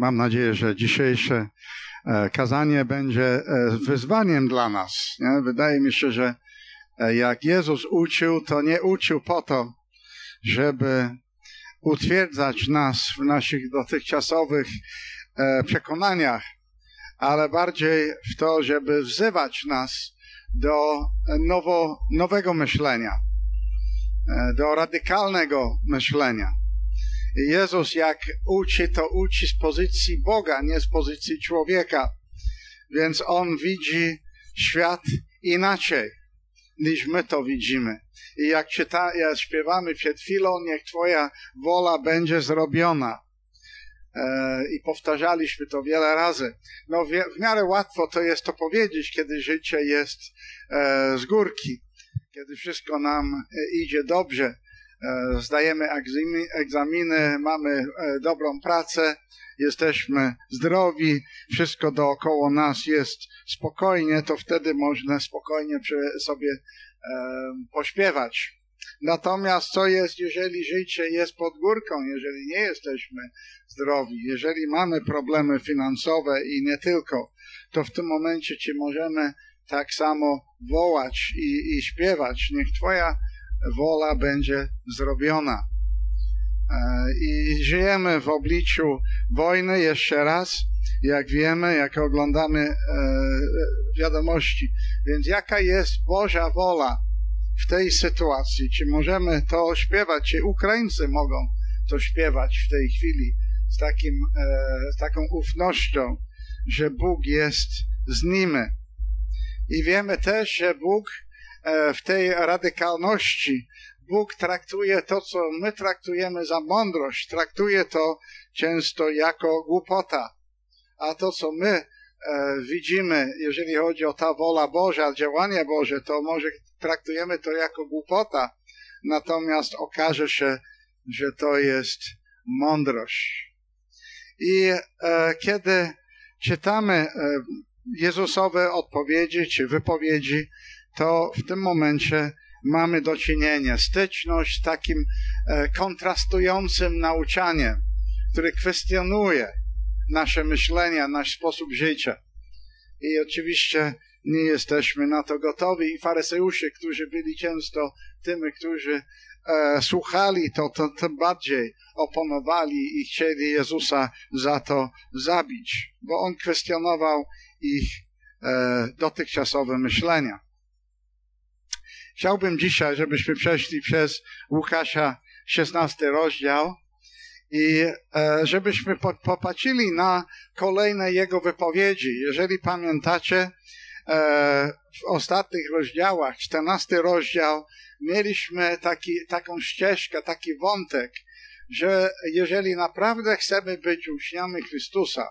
Mam nadzieję, że dzisiejsze kazanie będzie wyzwaniem dla nas. Nie? Wydaje mi się, że jak Jezus uczył, to nie uczył po to, żeby utwierdzać nas w naszych dotychczasowych przekonaniach, ale bardziej w to, żeby wzywać nas do nowego myślenia, do radykalnego myślenia. I Jezus jak uczy, to uczy z pozycji Boga, nie z pozycji człowieka. Więc On widzi świat inaczej, niż my to widzimy. I jak śpiewamy przed chwilą, niech Twoja wola będzie zrobiona. I powtarzaliśmy to wiele razy. No w miarę łatwo to jest to powiedzieć, kiedy życie jest z górki, kiedy wszystko nam idzie dobrze. Zdajemy egzaminy, mamy dobrą pracę, jesteśmy zdrowi, wszystko dookoła nas jest spokojnie, to wtedy można spokojnie sobie pośpiewać. Natomiast co jest, jeżeli życie jest pod górką, jeżeli nie jesteśmy zdrowi, jeżeli mamy problemy finansowe i nie tylko, to w tym momencie czy możemy tak samo wołać i śpiewać, niech Twoja wola będzie zrobiona. I żyjemy w obliczu wojny jeszcze raz, jak wiemy, jak oglądamy wiadomości. Więc jaka jest Boża wola w tej sytuacji? Czy możemy to śpiewać? Czy Ukraińcy mogą to śpiewać w tej chwili z taką ufnością, że Bóg jest z nimi? I wiemy też, że Bóg w tej radykalności, Bóg traktuje to, co my traktujemy za mądrość, traktuje to często jako głupota. A to, co my widzimy, jeżeli chodzi o ta wola Boża, działanie Boże, to może traktujemy to jako głupota, natomiast okaże się, że to jest mądrość. I kiedy czytamy Jezusowe odpowiedzi czy wypowiedzi, to w tym momencie mamy do czynienia styczność z takim kontrastującym nauczaniem, który kwestionuje nasze myślenia, nasz sposób życia. I oczywiście nie jesteśmy na to gotowi. I faryzeusze, którzy byli często tymi, którzy słuchali to tym bardziej oponowali i chcieli Jezusa za to zabić, bo On kwestionował ich dotychczasowe myślenia. Chciałbym dzisiaj, żebyśmy przeszli przez Łukasza 16 rozdział i żebyśmy popatrzyli na kolejne jego wypowiedzi. Jeżeli pamiętacie, w ostatnich rozdziałach, 14 rozdział, mieliśmy taką ścieżkę, taki wątek, że jeżeli naprawdę chcemy być uczniami Chrystusa,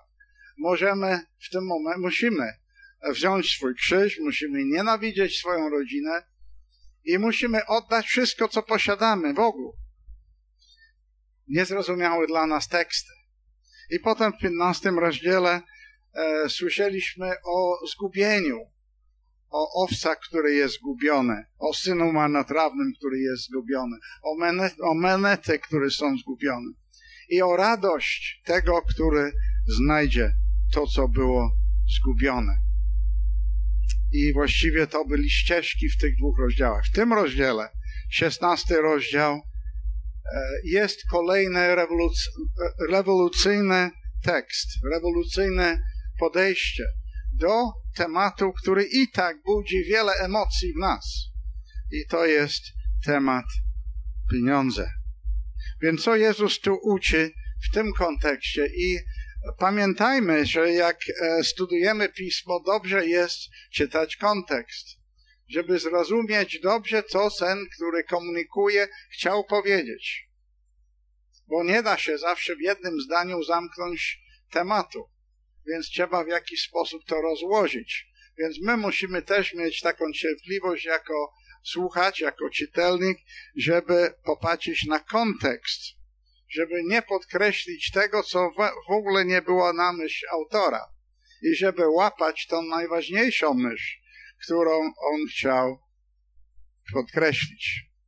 musimy wziąć swój krzyż, musimy nienawidzieć swoją rodzinę i musimy oddać wszystko, co posiadamy Bogu. Niezrozumiałe dla nas teksty. I potem w 15 rozdziale słyszeliśmy o zgubieniu, o owca, który jest zgubiony, o synu marnotrawnym, który jest zgubiony, o monety, które są zgubione i o radość tego, który znajdzie to, co było zgubione. I właściwie to były ścieżki w tych dwóch rozdziałach. W tym rozdziale, 16 rozdział, jest kolejny rewolucyjny tekst, rewolucyjne podejście do tematu, który i tak budzi wiele emocji w nas. I to jest temat pieniądze. Więc co Jezus tu uczy w tym kontekście? I pamiętajmy, że jak studujemy Pismo, dobrze jest czytać kontekst, żeby zrozumieć dobrze, co ten, który komunikuje, chciał powiedzieć. Bo nie da się zawsze w jednym zdaniu zamknąć tematu, więc trzeba w jakiś sposób to rozłożyć. Więc my musimy też mieć taką cierpliwość jako słuchacz, jako czytelnik, żeby popatrzeć na kontekst, żeby nie podkreślić tego, co w ogóle nie było na myśl autora i żeby łapać tą najważniejszą myśl, którą on chciał podkreślić.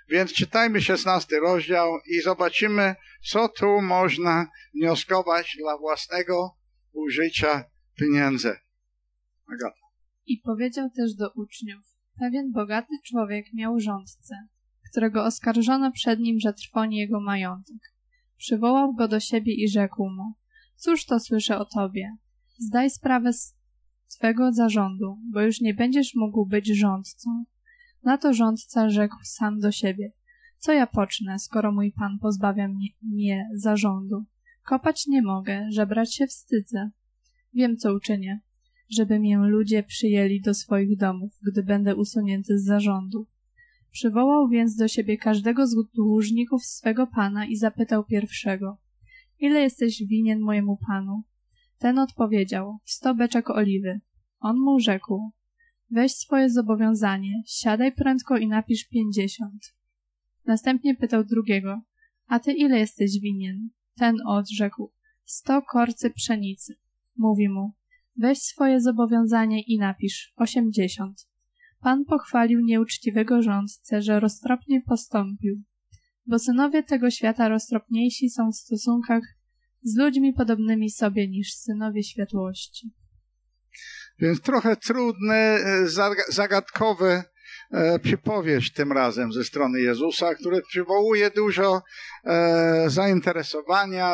Więc czytajmy 16 rozdział i zobaczymy, co tu można wnioskować dla własnego użycia pieniędzy. Agata. I powiedział też do uczniów: pewien bogaty człowiek miał rządcę, którego oskarżono przed nim, że trwoni jego majątek. Przywołał go do siebie i rzekł mu: cóż to słyszę o tobie? Zdaj sprawę z twego zarządu, bo już nie będziesz mógł być rządcą. Na to rządca rzekł sam do siebie: co ja pocznę, skoro mój pan pozbawia mnie zarządu? Kopać nie mogę, żebrać się wstydzę. Wiem, co uczynię, żeby mię ludzie przyjęli do swoich domów, gdy będę usunięty z zarządu. Przywołał więc do siebie każdego z dłużników swego pana i zapytał pierwszego: ile jesteś winien mojemu panu? Ten odpowiedział: 100 beczek oliwy. On mu rzekł: weź swoje zobowiązanie, siadaj prędko i napisz 50. Następnie pytał drugiego: a ty ile jesteś winien? Ten odrzekł: 100 korcy pszenicy. Mówi mu: weź swoje zobowiązanie i napisz 80. Pan pochwalił nieuczciwego rządcę, że roztropnie postąpił, bo synowie tego świata roztropniejsi są w stosunkach z ludźmi podobnymi sobie niż synowie światłości. Więc trochę trudny, zagadkowy przypowieść tym razem ze strony Jezusa, który przywołuje dużo zainteresowania,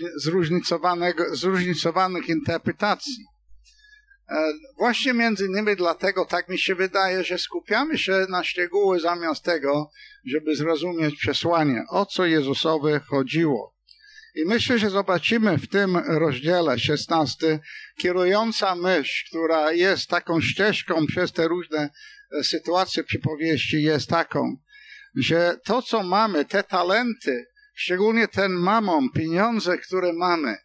zróżnicowanych interpretacji. Właśnie między innymi dlatego, tak mi się wydaje, że skupiamy się na szczegóły zamiast tego, żeby zrozumieć przesłanie, o co Jezusowi chodziło. I myślę, że zobaczymy w tym rozdziale 16 kierująca myśl, która jest taką ścieżką przez te różne sytuacje przypowieści, jest taką, że to, co mamy, te talenty, szczególnie ten mamon, pieniądze, które mamy,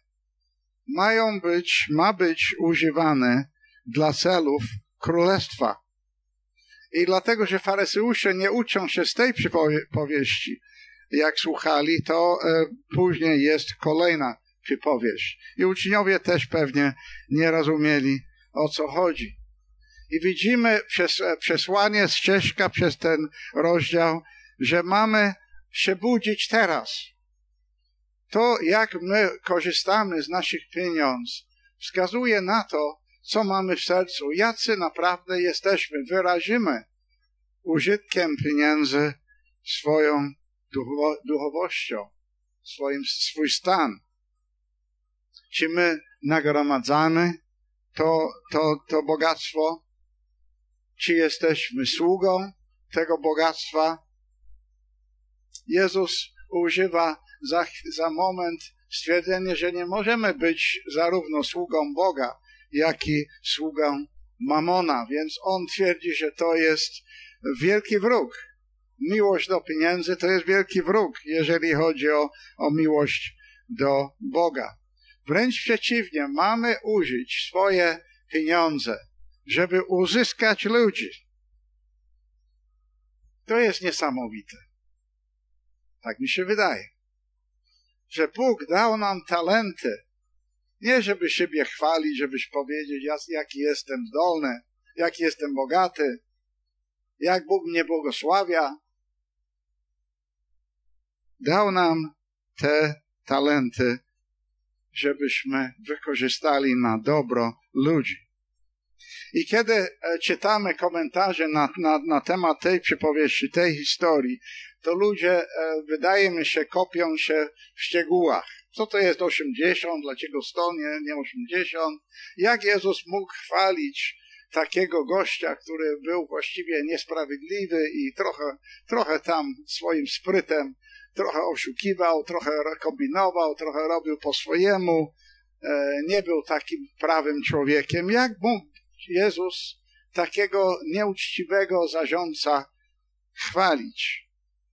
ma być używane dla celów królestwa. I dlatego, że faryzeusze nie uczą się z tej przypowieści, jak słuchali, to później jest kolejna przypowieść. I uczniowie też pewnie nie rozumieli, o co chodzi. I widzimy przez przesłanie, ścieżka przez ten rozdział, że mamy się budzić teraz. To, jak my korzystamy z naszych pieniędzy, wskazuje na to, co mamy w sercu, jacy naprawdę jesteśmy. Wyrazimy użytkiem pieniędzy swoją duchowością, swój stan. Czy my nagromadzamy to bogactwo? Czy jesteśmy sługą tego bogactwa? Jezus używa za moment stwierdzenie, że nie możemy być zarówno sługą Boga, jak i sługą mamona, więc on twierdzi, że to jest wielki wróg. Miłość do pieniędzy to jest wielki wróg, jeżeli chodzi o miłość do Boga. Wręcz przeciwnie, mamy użyć swoje pieniądze, żeby uzyskać ludzi. To jest niesamowite. Tak mi się wydaje. Że Bóg dał nam talenty, nie żeby siebie chwalić, żebyś powiedzieć, jaki jestem zdolny, jaki jestem bogaty, jak Bóg mnie błogosławia. Dał nam te talenty, żebyśmy wykorzystali na dobro ludzi. I kiedy czytamy komentarze na temat tej przypowieści, tej historii, to ludzie, wydaje mi się, kopią się w szczegółach. Co to jest 80? Dlaczego 100, nie 80? Jak Jezus mógł chwalić takiego gościa, który był właściwie niesprawiedliwy i trochę tam swoim sprytem trochę oszukiwał, trochę kombinował, trochę robił po swojemu, nie był takim prawym człowiekiem. Jak mógł Jezus takiego nieuczciwego zarządca chwalić?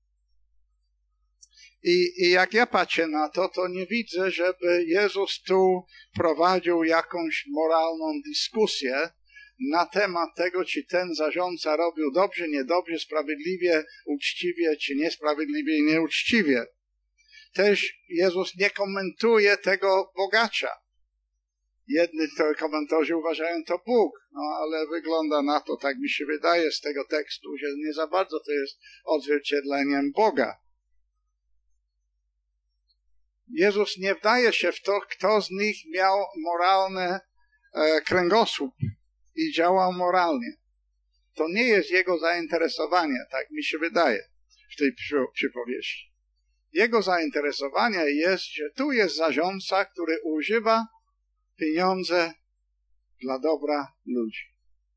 I jak ja patrzę na to, to nie widzę, żeby Jezus tu prowadził jakąś moralną dyskusję na temat tego, czy ten zarządca robił dobrze, niedobrze, sprawiedliwie, uczciwie, czy niesprawiedliwie i nieuczciwie. Też Jezus nie komentuje tego bogacza. Jedni to komentatorzy uważają to Bóg, no ale wygląda na to, tak mi się wydaje z tego tekstu, że nie za bardzo to jest odzwierciedleniem Boga. Jezus nie wdaje się w to, kto z nich miał moralny kręgosłup i działał moralnie. To nie jest jego zainteresowanie, tak mi się wydaje w tej przypowieści. Jego zainteresowanie jest, że tu jest zarządca, który używa pieniądze dla dobra ludzi.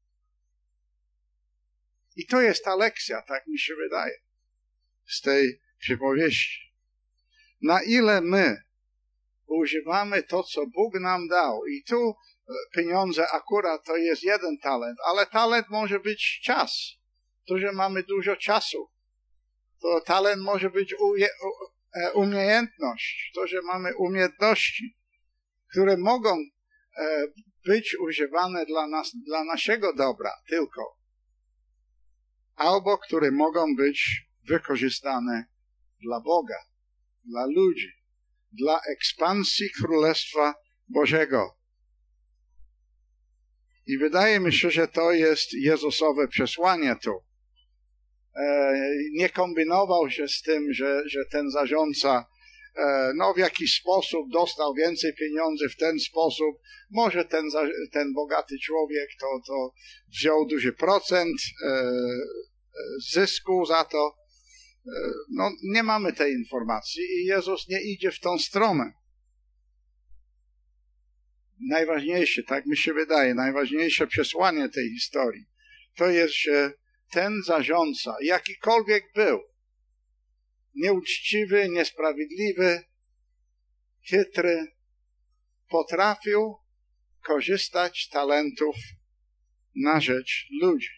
I to jest ta lekcja, tak mi się wydaje, z tej przypowieści. Na ile my używamy to, co Bóg nam dał, i tu pieniądze akurat to jest jeden talent, ale talent może być czas. To, że mamy dużo czasu. To talent może być umiejętność. To, że mamy umiejętności, które mogą być używane dla naszego dobra tylko. Albo które mogą być wykorzystane dla Boga, dla ludzi, dla ekspansji Królestwa Bożego. I wydaje mi się, że to jest Jezusowe przesłanie tu. Nie kombinował się z tym, że ten zarządca w jakiś sposób dostał więcej pieniędzy w ten sposób. Może ten bogaty człowiek to wziął duży procent zysku za to. Nie mamy tej informacji i Jezus nie idzie w tą stronę. Najważniejsze, tak mi się wydaje, najważniejsze przesłanie tej historii to jest, że ten zarządca, jakikolwiek był, nieuczciwy, niesprawiedliwy, chytry, potrafił korzystać z talentów na rzecz ludzi.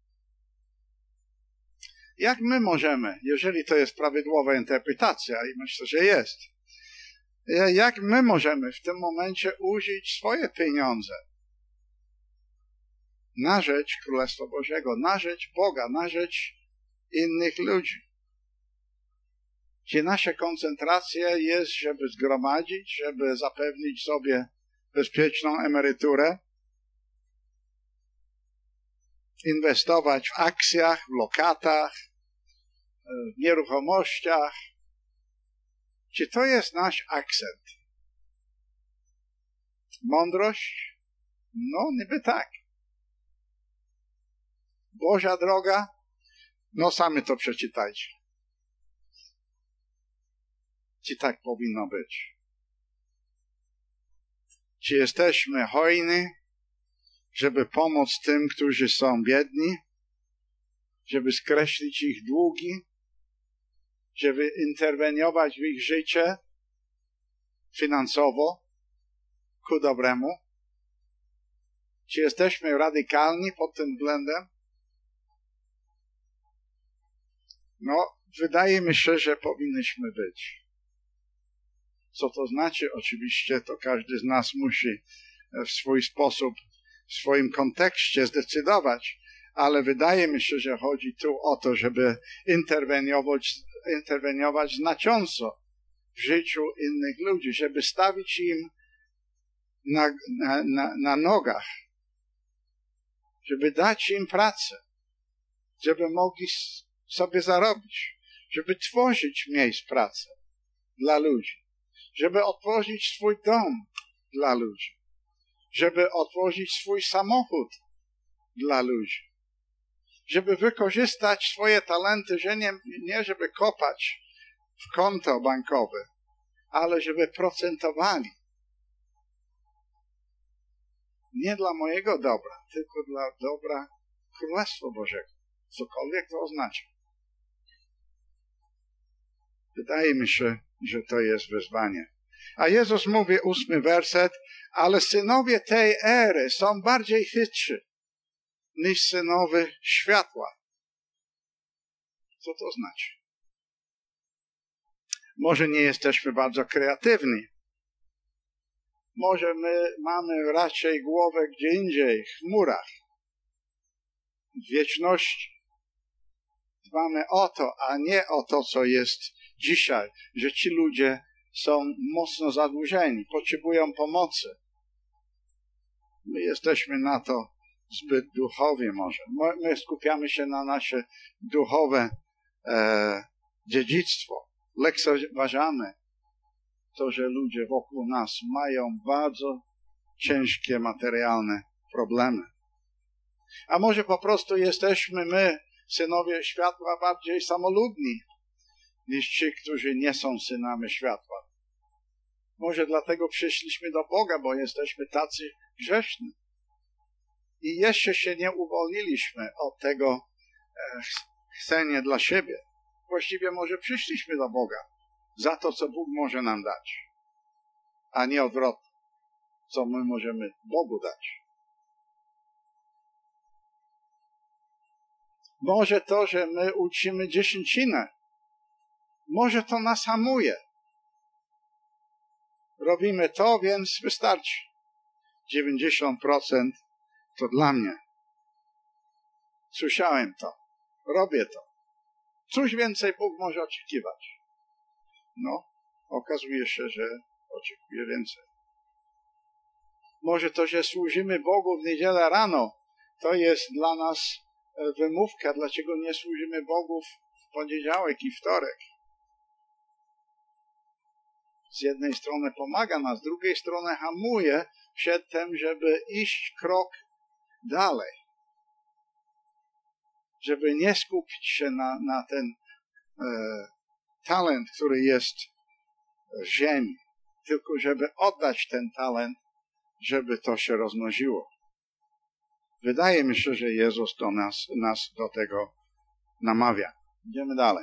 Jak my możemy, jeżeli to jest prawidłowa interpretacja, i myślę, że jest, jak my możemy w tym momencie użyć swoje pieniądze na rzecz Królestwa Bożego, na rzecz Boga, na rzecz innych ludzi? Gdzie nasza koncentracja jest, żeby zgromadzić, żeby zapewnić sobie bezpieczną emeryturę, inwestować w akcjach, w lokatach, w nieruchomościach. Czy to jest nasz akcent? Mądrość? No, niby tak. Boża droga? No, sami to przeczytajcie. Czy tak powinno być? Czy jesteśmy hojni, żeby pomóc tym, którzy są biedni? Żeby skreślić ich długi? Żeby interweniować w ich życie finansowo ku dobremu? Czy jesteśmy radykalni pod tym względem? No, wydaje mi się, że powinniśmy być. Co to znaczy? Oczywiście to każdy z nas musi w swój sposób, w swoim kontekście zdecydować, ale wydaje mi się, że chodzi tu o to, żeby interweniować znacząco w życiu innych ludzi, żeby stawić im na nogach, żeby dać im pracę, żeby mogli sobie zarobić, żeby tworzyć miejsc pracy dla ludzi, żeby otworzyć swój dom dla ludzi, żeby otworzyć swój samochód dla ludzi, żeby wykorzystać swoje talenty, że nie żeby kopać w konto bankowe, ale żeby procentowali. Nie dla mojego dobra, tylko dla dobra Królestwa Bożego. Cokolwiek to oznacza. Wydaje mi się, że to jest wyzwanie. A Jezus mówi, 8 werset, ale synowie tej ery są bardziej chytrzy niż synowie światła. Co to znaczy? Może nie jesteśmy bardzo kreatywni. Może my mamy raczej głowę gdzie indziej, w chmurach, w wieczności. Dbamy o to, a nie o to, co jest dzisiaj, że ci ludzie są mocno zadłużeni, potrzebują pomocy. My jesteśmy na to zbyt duchowi może. My skupiamy się na nasze duchowe dziedzictwo. Lekceważamy to, że ludzie wokół nas mają bardzo ciężkie materialne problemy. A może po prostu jesteśmy my, synowie światła, bardziej samolubni niż ci, którzy nie są synami światła. Może dlatego przyszliśmy do Boga, bo jesteśmy tacy grzeszni. I jeszcze się nie uwolniliśmy od tego chcenia dla siebie. Właściwie może przyszliśmy do Boga za to, co Bóg może nam dać, a nie odwrotnie, co my możemy Bogu dać. Może to, że my uczymy dziesięcinę, może to nas hamuje. Robimy to, więc wystarczy. 90% to dla mnie. Słyszałem to. Robię to. Cóż więcej Bóg może oczekiwać? No, okazuje się, że oczekuje więcej. Może to, że służymy Bogu w niedzielę rano, to jest dla nas wymówka, dlaczego nie służymy Bogu w poniedziałek i wtorek. Z jednej strony pomaga nas, z drugiej strony hamuje przed tym, żeby iść krok dalej. Żeby nie skupić się na ten talent, który jest w ziemi, tylko żeby oddać ten talent, żeby to się rozmnożyło. Wydaje mi się, że Jezus to nas do tego namawia. Idziemy dalej.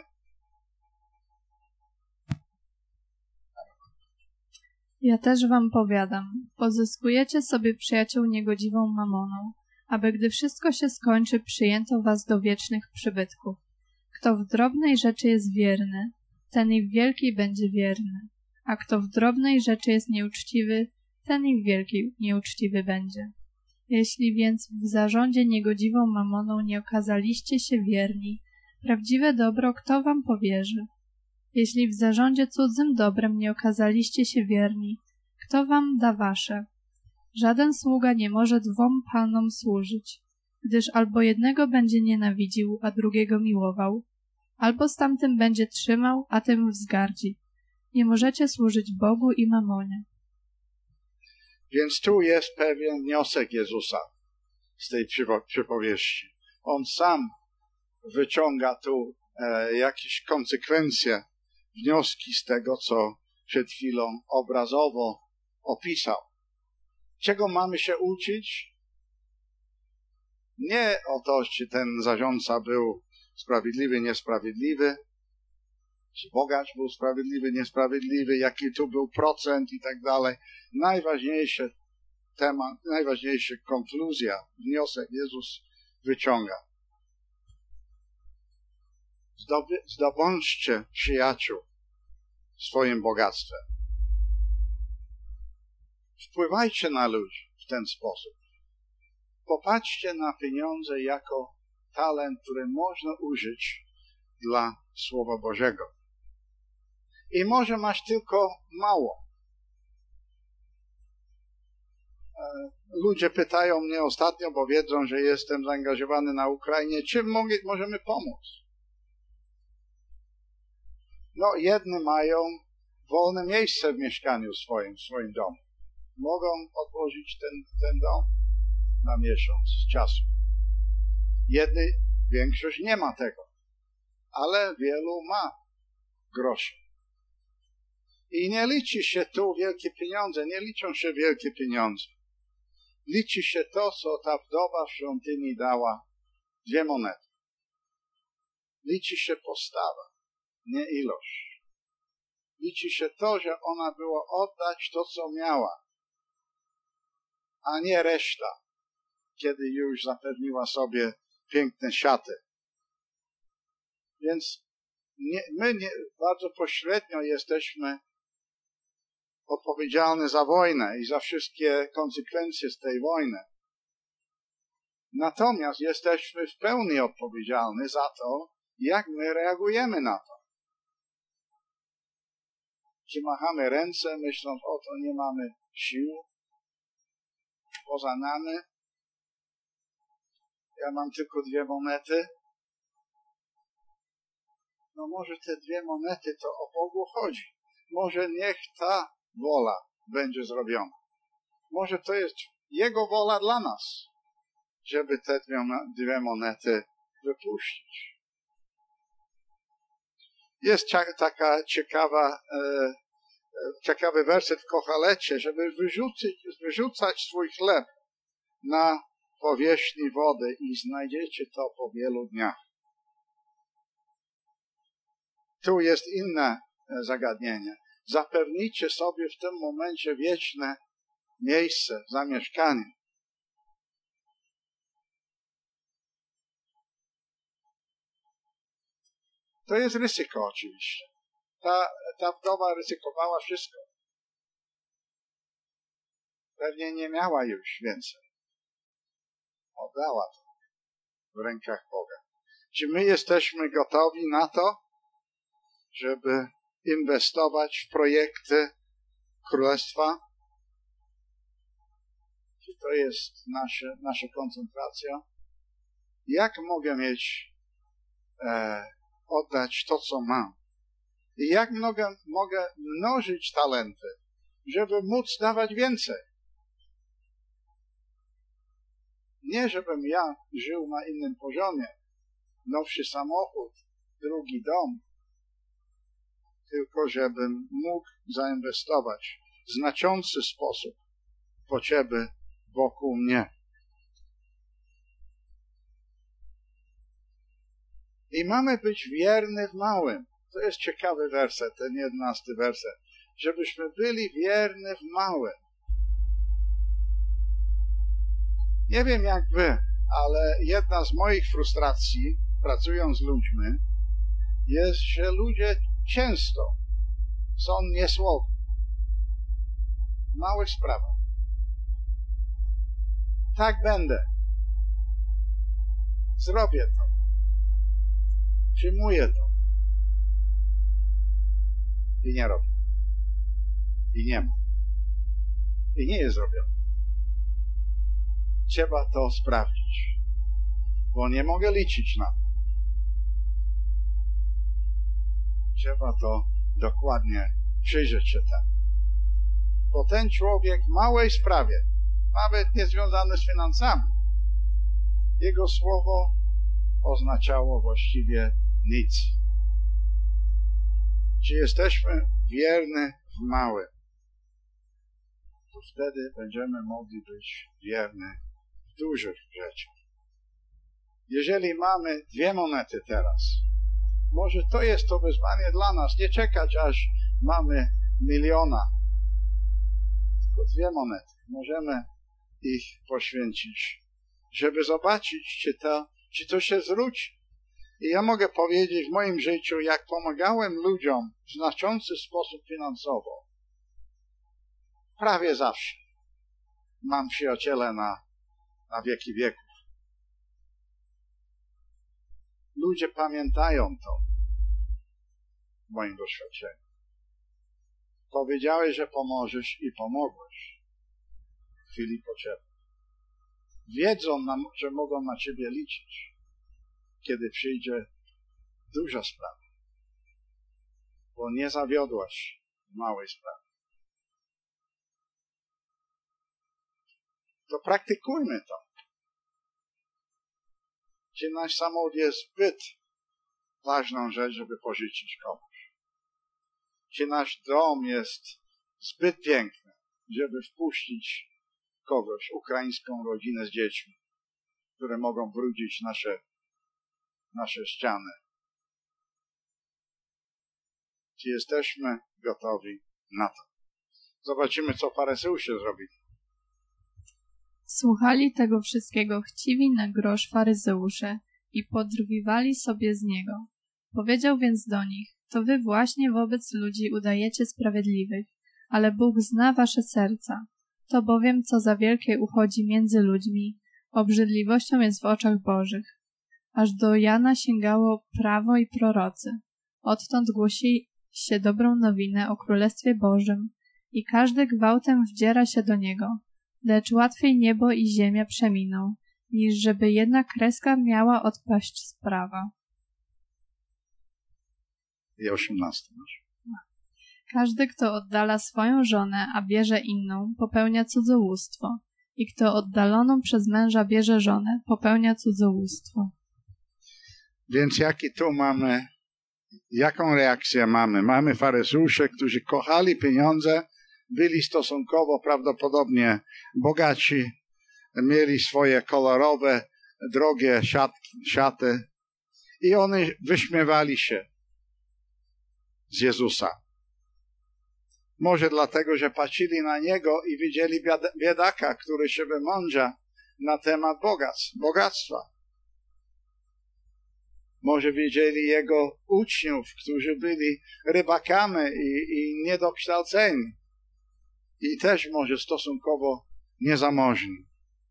Ja też wam powiadam, pozyskujecie sobie przyjaciół niegodziwą mamoną, aby gdy wszystko się skończy, przyjęto was do wiecznych przybytków. Kto w drobnej rzeczy jest wierny, ten i w wielkiej będzie wierny, a kto w drobnej rzeczy jest nieuczciwy, ten i w wielkiej nieuczciwy będzie. Jeśli więc w zarządzie niegodziwą mamoną nie okazaliście się wierni, prawdziwe dobro kto wam powierzy? Jeśli w zarządzie cudzym dobrem nie okazaliście się wierni, kto wam da wasze? Żaden sługa nie może dwom panom służyć, gdyż albo jednego będzie nienawidził, a drugiego miłował, albo z tamtym będzie trzymał, a tym wzgardzi. Nie możecie służyć Bogu i mamonie. Więc tu jest pewien wniosek Jezusa z tej przypowieści. On sam wyciąga tu jakieś konsekwencje, wnioski z tego, co przed chwilą obrazowo opisał. Czego mamy się uczyć? Nie o to, czy ten zarządca był sprawiedliwy, niesprawiedliwy, czy bogacz był sprawiedliwy, niesprawiedliwy, jaki tu był procent i tak dalej. Najważniejszy temat, najważniejsza konkluzja, wniosek Jezus wyciąga. Zdobądźcie przyjaciół swoim bogactwem. Wpływajcie na ludzi w ten sposób. Popatrzcie na pieniądze jako talent, który można użyć dla Słowa Bożego. I może masz tylko mało. Ludzie pytają mnie ostatnio, bo wiedzą, że jestem zaangażowany na Ukrainie, czym możemy pomóc? No, jedni mają wolne miejsce w mieszkaniu w swoim domu. Mogą odłożyć ten dom na miesiąc czasu. Większość nie ma tego, ale wielu ma groszy. I nie liczy się tu wielkie pieniądze, nie liczą się wielkie pieniądze. Liczy się to, co ta wdowa w świątyni dała, 2 monety. Liczy się postawa, nie ilość. Liczy się to, że ona była oddać to, co miała, a nie reszta, kiedy już zapewniła sobie piękne szaty. Więc my bardzo pośrednio jesteśmy odpowiedzialni za wojnę i za wszystkie konsekwencje z tej wojny. Natomiast jesteśmy w pełni odpowiedzialni za to, jak my reagujemy na to. Czy machamy ręce, myśląc, o to nie mamy sił? poza nami. Ja mam tylko 2 monety. No może te 2 monety to o Bogu chodzi. Może niech ta wola będzie zrobiona. Może to jest Jego wola dla nas, żeby te 2 monety wypuścić. Jest taka ciekawy werset w Kochalecie, żeby wyrzucać swój chleb na powierzchni wody i znajdziecie to po wielu dniach. Tu jest inne zagadnienie. Zapewnijcie sobie w tym momencie wieczne miejsce, zamieszkanie. To jest ryzyko oczywiście. Ta wdowa ryzykowała wszystko. Pewnie nie miała już więcej. Oddała to w rękach Boga. Czy my jesteśmy gotowi na to, żeby inwestować w projekty Królestwa? Czy to jest nasza koncentracja? Jak mogę oddać to, co mam? I jak mogę mnożyć talenty, żeby móc dawać więcej? Nie, żebym ja żył na innym poziomie, nowszy samochód, drugi dom, tylko żebym mógł zainwestować w znaczący sposób potrzeby wokół mnie. I mamy być wierni w małym. To jest ciekawy werset, ten 11 werset. Żebyśmy byli wierni w małym. Nie wiem jak wy, ale jedna z moich frustracji, pracując z ludźmi, jest, że ludzie często są niesłowni w małych sprawach. Tak będę. Zrobię to. Przyjmuję to. I nie robię. I nie ma. I nie jest zrobione. Trzeba to sprawdzić. Bo nie mogę liczyć na to. Trzeba to dokładnie przyjrzeć się temu. Bo ten człowiek w małej sprawie, nawet nie związany z finansami, jego słowo oznaczało właściwie nic. Czy jesteśmy wierni w małym, to wtedy będziemy mogli być wierni w dużych rzeczach. Jeżeli mamy 2 monety teraz, może to jest to wyzwanie dla nas, nie czekać aż mamy 1 miliona, tylko 2 monety. Możemy ich poświęcić, żeby zobaczyć, czy to się zwróci. I ja mogę powiedzieć w moim życiu, jak pomagałem ludziom w znaczący sposób finansowo, prawie zawsze mam przyjaciele na wieki wieków. Ludzie pamiętają to w moim doświadczeniu. Powiedziałeś, że pomożesz i pomogłeś w chwili potrzeby. Wiedzą, że mogą na ciebie liczyć, kiedy przyjdzie duża sprawa, bo nie zawiodłaś w małej sprawie. To praktykujmy to. Czy nasz samochód jest zbyt ważną rzecz, żeby pożyczyć komuś? Czy nasz dom jest zbyt piękny, żeby wpuścić kogoś, ukraińską rodzinę z dziećmi, które mogą brudzić nasze ściany? Czy jesteśmy gotowi na to? Zobaczymy, co faryzeusze zrobili. Słuchali tego wszystkiego chciwi na grosz faryzeusze i podrwiwali sobie z niego. Powiedział więc do nich: to wy właśnie wobec ludzi udajecie sprawiedliwych, ale Bóg zna wasze serca. To bowiem, co za wielkie uchodzi między ludźmi, obrzydliwością jest w oczach Bożych. Aż do Jana sięgało prawo i prorocy. Odtąd głosi się dobrą nowinę o Królestwie Bożym i każdy gwałtem wdziera się do niego. lecz łatwiej niebo i ziemia przeminą, niż żeby jedna kreska miała odpaść z prawa. I 18 masz. Każdy, kto oddala swoją żonę, a bierze inną, popełnia cudzołóstwo. I kto oddaloną przez męża bierze żonę, popełnia cudzołóstwo. Więc jaką reakcję mamy? Mamy faryzeuszy, którzy kochali pieniądze, byli stosunkowo prawdopodobnie bogaci, mieli swoje kolorowe, drogie szaty i oni wyśmiewali się z Jezusa. Może dlatego, że patrzyli na Niego i widzieli biedaka, który się wymądrza na temat bogactwa. Może widzieli Jego uczniów, którzy byli rybakami i niedokształceni. I też może stosunkowo niezamożni.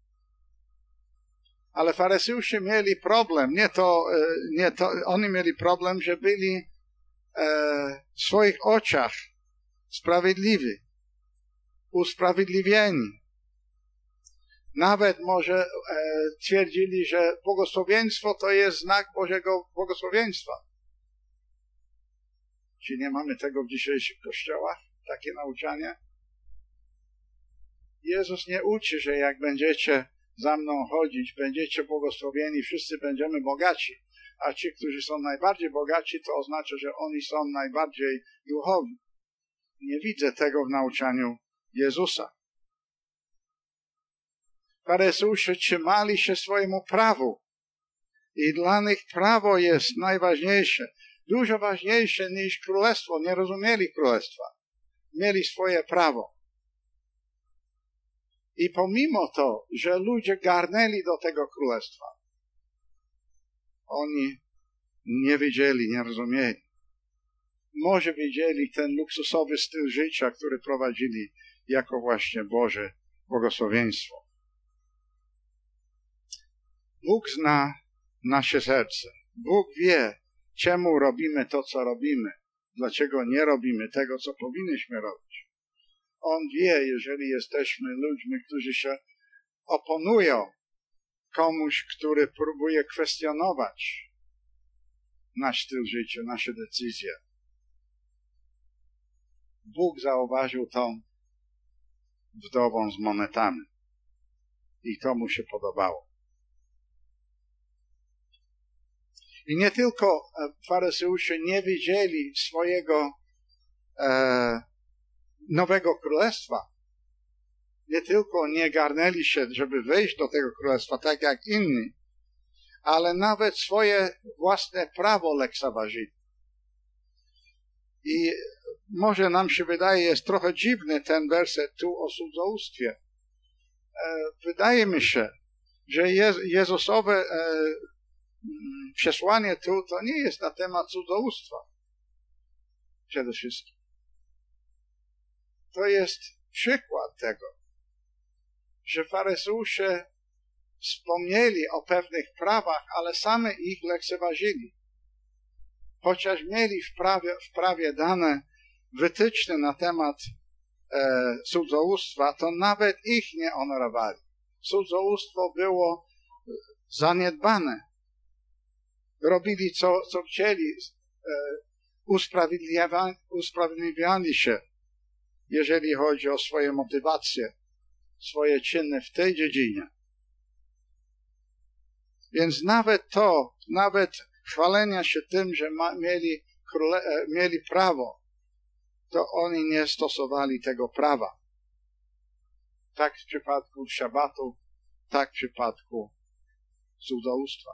Ale faryzeusze mieli problem. Oni mieli problem, że byli w swoich oczach sprawiedliwi, usprawiedliwieni. Nawet może twierdzili, że błogosławieństwo to jest znak Bożego błogosławieństwa. Czy nie mamy tego w dzisiejszych kościołach? Takie nauczanie? Jezus nie uczy, że jak będziecie za mną chodzić, będziecie błogosławieni, wszyscy będziemy bogaci. A ci, którzy są najbardziej bogaci, to oznacza, że oni są najbardziej duchowi. Nie widzę tego w nauczaniu Jezusa. Faryzeusze trzymali się swojemu prawu i dla nich prawo jest najważniejsze, dużo ważniejsze niż królestwo. Nie rozumieli królestwa. Mieli swoje prawo. I pomimo to, że ludzie garnęli do tego królestwa, oni nie wiedzieli, nie rozumieli. Może widzieli ten luksusowy styl życia, który prowadzili jako właśnie Boże błogosławieństwo. Bóg zna nasze serce. Bóg wie, czemu robimy to, co robimy, dlaczego nie robimy tego, co powinniśmy robić. On wie, jeżeli jesteśmy ludźmi, którzy się oponują komuś, który próbuje kwestionować nasz styl życia, nasze decyzje. Bóg zauważył tą wdową z monetami i to mu się podobało. I nie tylko faryzeusze nie widzieli swojego nowego królestwa, nie tylko nie garnęli się, żeby wejść do tego królestwa tak jak inni, ale nawet swoje własne prawo lekceważyli. I może nam się wydaje, jest trochę dziwny ten werset tu o cudzołóstwie. Wydaje mi się, że Jezusowe przesłanie tu to nie jest na temat cudzołóstwa. Przede wszystkim. To jest przykład tego, że faryzeusze wspomnieli o pewnych prawach, ale sami ich lekceważyli. Chociaż mieli w prawie dane wytyczne na temat cudzołóstwa, to nawet ich nie honorowali. Cudzołóstwo było zaniedbane. Robili co chcieli, usprawiedliwiali się, jeżeli chodzi o swoje motywacje, swoje czyny w tej dziedzinie. Więc nawet chwalenia się tym, że mieli prawo, to oni nie stosowali tego prawa. Tak w przypadku szabatu, tak w przypadku cudzołóstwa.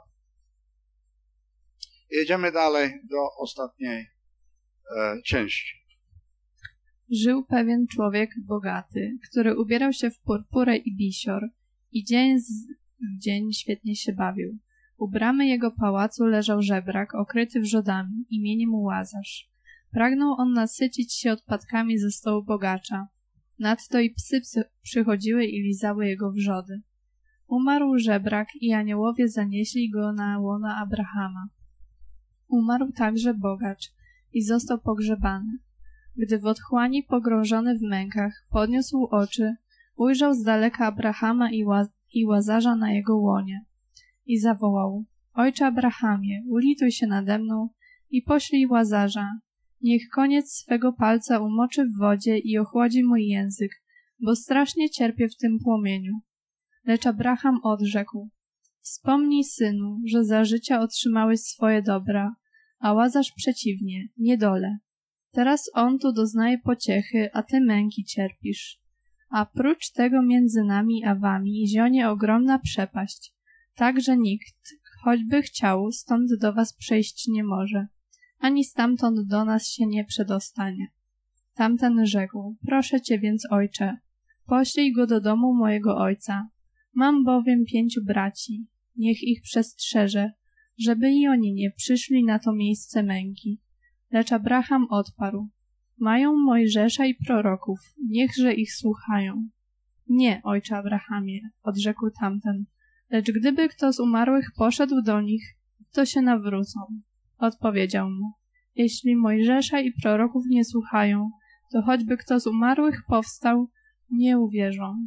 Jedziemy dalej do ostatniej części. Żył pewien człowiek bogaty, który ubierał się w purpurę i bisior i dzień w dzień świetnie się bawił. U bramy jego pałacu leżał żebrak okryty wrzodami imieniem Łazarz. Pragnął on nasycić się odpadkami ze stołu bogacza. Nadto i psy przychodziły i lizały jego wrzody. Umarł żebrak i aniołowie zanieśli go na łono Abrahama. Umarł także bogacz i został pogrzebany. Gdy w otchłani pogrążony w mękach podniósł oczy, ujrzał z daleka Abrahama i Łazarza na jego łonie i zawołał: Ojcze Abrahamie, ulituj się nade mną i poślij Łazarza. Niech koniec swego palca umoczy w wodzie i ochłodzi mój język, bo strasznie cierpię w tym płomieniu. Lecz Abraham odrzekł: Wspomnij, synu, że za życia otrzymałeś swoje dobra, a Łazarz przeciwnie, niedolę. Teraz on tu doznaje pociechy, a ty męki cierpisz. A prócz tego między nami a wami zionie ogromna przepaść, tak że nikt, choćby chciał, stąd do was przejść nie może, ani stamtąd do nas się nie przedostanie. Tamten rzekł: Proszę cię więc, ojcze, poślij go do domu mojego ojca. Mam bowiem 5 braci, niech ich przestrzeże, żeby i oni nie przyszli na to miejsce męki. Lecz Abraham odparł: Mają Mojżesza i proroków, niechże ich słuchają. Nie, ojcze Abrahamie, odrzekł tamten, lecz gdyby kto z umarłych poszedł do nich, to się nawrócą. Odpowiedział mu: Jeśli Mojżesza i proroków nie słuchają, to choćby kto z umarłych powstał, nie uwierzą.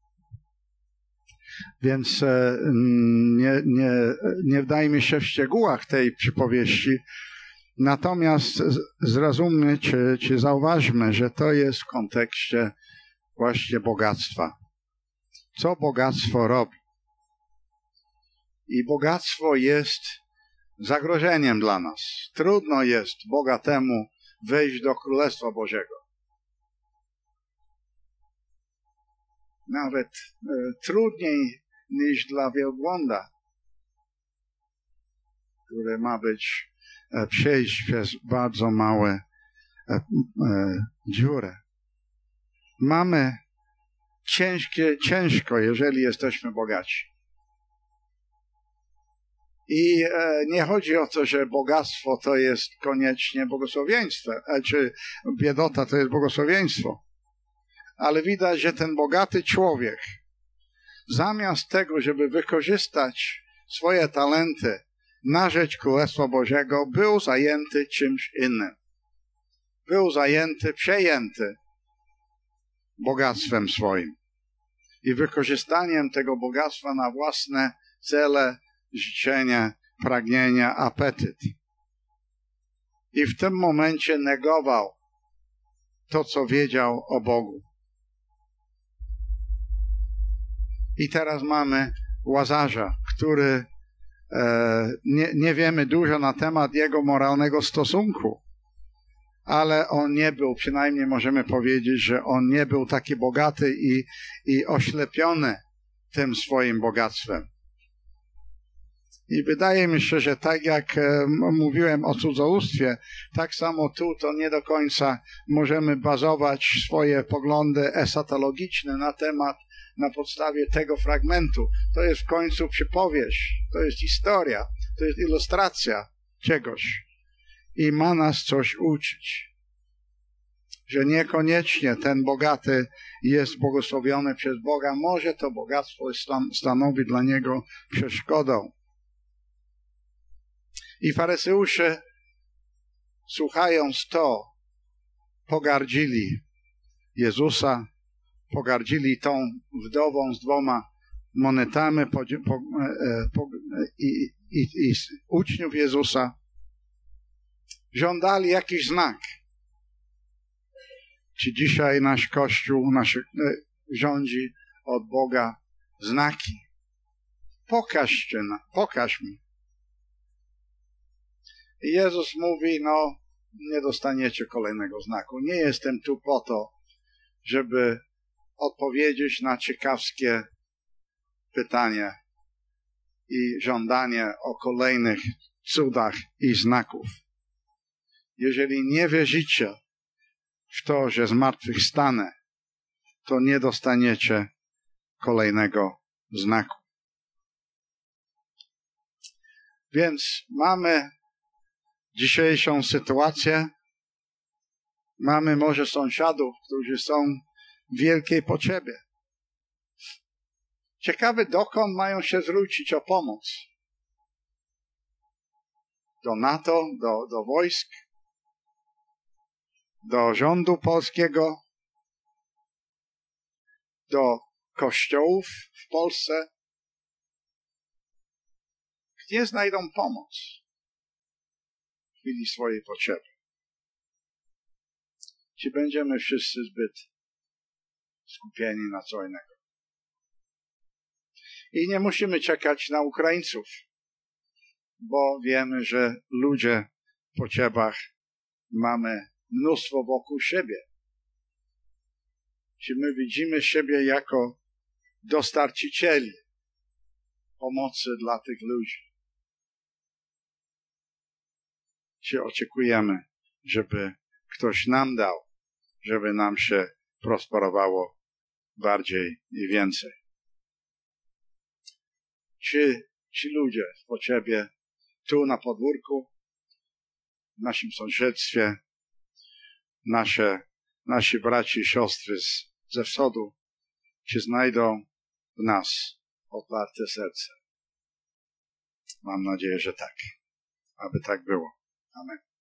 Więc nie wdajmy się w szczegółach tej przypowieści, natomiast zrozummy, czy zauważmy, że to jest w kontekście właśnie bogactwa. Co bogactwo robi? I bogactwo jest zagrożeniem dla nas. Trudno jest bogatemu wejść do Królestwa Bożego. Nawet trudniej niż dla wielbłąda, który ma przejść przez bardzo małe dziurę. Mamy ciężko, jeżeli jesteśmy bogaci. I nie chodzi o to, że bogactwo to jest koniecznie błogosławieństwo, czy biedota to jest błogosławieństwo. Ale widać, że ten bogaty człowiek, zamiast tego, żeby wykorzystać swoje talenty na rzecz Królestwa Bożego, był zajęty czymś innym. Był przejęty bogactwem swoim i wykorzystaniem tego bogactwa na własne cele, życzenia, pragnienia, apetyt. I w tym momencie negował to, co wiedział o Bogu. I teraz mamy Łazarza, który nie wiemy dużo na temat jego moralnego stosunku, ale on nie był, przynajmniej możemy powiedzieć, że on nie był taki bogaty i oślepiony tym swoim bogactwem. I wydaje mi się, że tak jak mówiłem o cudzołóstwie, tak samo tu to nie do końca możemy bazować swoje poglądy esatologiczne na podstawie tego fragmentu. To jest w końcu przypowieść, to jest historia, to jest ilustracja czegoś i ma nas coś uczyć. Że niekoniecznie ten bogaty jest błogosławiony przez Boga, może to bogactwo stanowi dla niego przeszkodą. I faryzeusze, słuchając to, pogardzili Jezusa, pogardzili tą wdową z 2 monetami i uczniów Jezusa. Żądali jakiś znak. Czy dzisiaj nasz Kościół rządzi od Boga znaki? Pokaż mi. I Jezus mówi, nie dostaniecie kolejnego znaku. Nie jestem tu po to, żeby odpowiedzieć na ciekawskie pytanie i żądanie o kolejnych cudach i znaków. Jeżeli nie wierzycie w to, że zmartwychwstanę, to nie dostaniecie kolejnego znaku. Więc mamy dzisiejszą sytuację. Mamy może sąsiadów, którzy są w wielkiej potrzebie. Ciekawe, dokąd mają się zwrócić o pomoc. Do NATO, do wojsk, do rządu polskiego, do kościołów w Polsce, gdzie znajdą pomoc w chwili swojej potrzeby. Czy będziemy wszyscy zbyt skupieni na co innego? I nie musimy czekać na Ukraińców, bo wiemy, że ludzie w potrzebach mamy mnóstwo wokół siebie. Czy my widzimy siebie jako dostarczycieli pomocy dla tych ludzi? Czy oczekujemy, żeby ktoś nam dał, żeby nam się prosperowało bardziej i więcej? Czy ci ludzie w potrzebie tu na podwórku, w naszym sąsiedztwie, nasi braci i siostry ze wschodu, czy znajdą w nas otwarte serce? Mam nadzieję, że tak. Aby tak było. Amen.